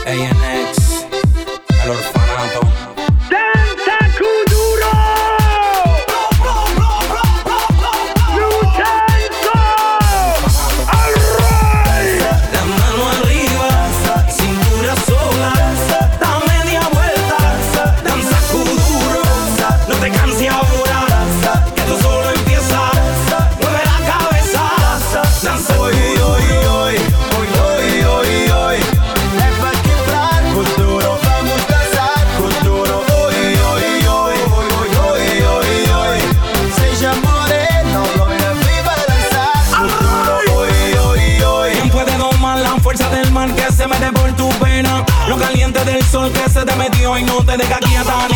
ANX, el orfanato. ¡Danza Kuduro! ¡Lutenso! ¡Al rey! La mano arriba, cintura sola, da media vuelta, danza Kuduro. No te canses ahora, que tú solo empiezas. Mueve la cabeza, danza Kuduro. Fuerza del mar que se mete por tu pena, lo caliente del sol que se te metió y no te deja quieta